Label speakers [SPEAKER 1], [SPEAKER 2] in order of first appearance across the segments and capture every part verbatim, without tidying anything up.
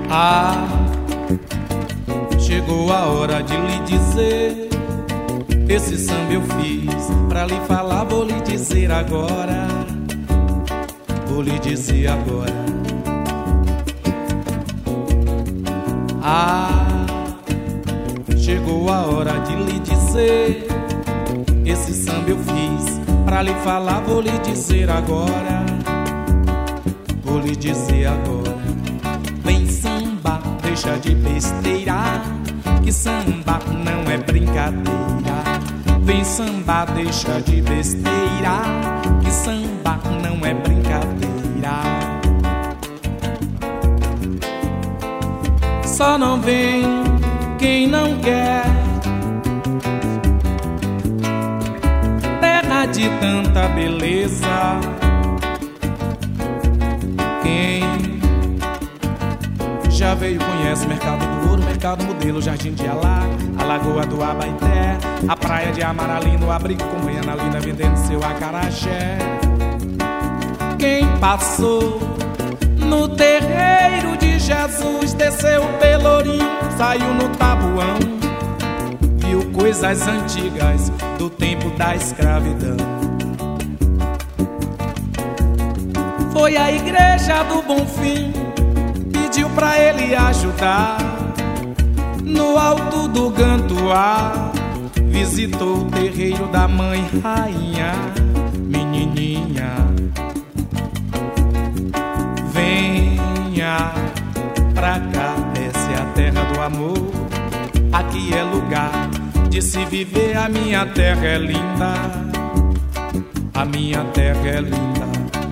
[SPEAKER 1] Ah, chegou a hora de lhe dizer. Esse samba eu fiz pra lhe falar, vou lhe dizer agora. Vou lhe dizer agora. Ah, chegou a hora de lhe dizer. Esse samba eu fiz pra lhe falar, vou lhe dizer agora. Vou lhe dizer agora. Vem samba, deixa de besteira, que samba não é brincadeira. Vem samba, deixa de besteira, que samba não é brincadeira. Só não vem quem não quer, terra de tanta beleza. Quem já veio conhece o Mercado do Ouro, Mercado Modelo, Jardim de Alá, a Lagoa do Abaeté, a praia de Amaralina, o abrigo com Goianalina vendendo seu acarajé. Quem passou no terreiro de Jesus, desceu o Pelourinho, saiu no Tabuão, viu coisas antigas do tempo da escravidão. Foi à igreja do Bonfim, pediu pra ele ajudar. No alto do Gantuá, visitou o terreiro da mãe rainha, menininha. Venha pra cá, essa é a terra do amor. Aqui é lugar de se viver, a minha terra é linda. A minha terra é linda.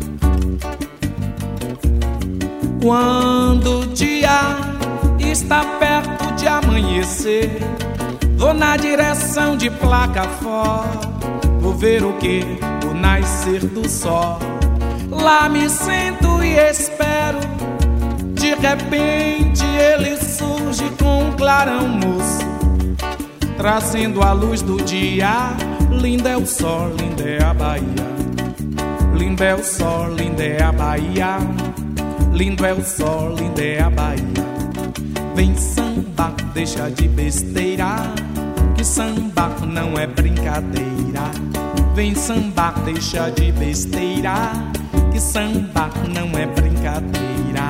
[SPEAKER 1] Quando o dia está perto de amanhecer, vou na direção de Placafort, vou ver o que? O nascer do sol. Lá me sento e espero. De repente ele surge com um clarão moço, trazendo a luz do dia. Lindo é o sol, linda é a Bahia. Lindo é o sol, linda é a Bahia. Lindo é o sol, linda é a Bahia. Vem samba, deixa de besteira, que samba não é brincadeira. Vem samba, deixa de besteira, que samba não é brincadeira.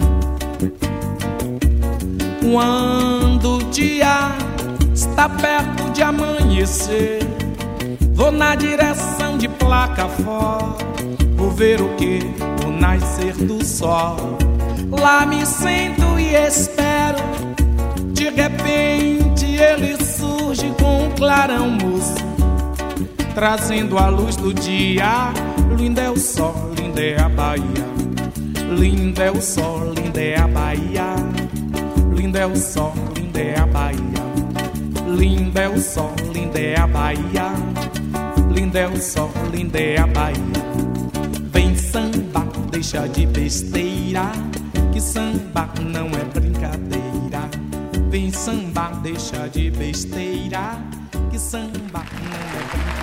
[SPEAKER 1] Quando o dia está perto de amanhecer, vou na direção de Placafort, vou ver o que? O nascer do sol. Lá me sento e espero. De repente ele surge com um clarão moço, trazendo a luz do dia. Lindo é o sol, linda é a Bahia. Lindo é o sol, linda é a Bahia. Lindo é o sol, linda é a Bahia. Lindo é o sol, linda é a Bahia. Lindo é o sol, linda é a Bahia. Vem samba, deixa de besteira, que samba não é brincadeira. Vem samba, deixa de besteira, que samba não é brincadeira.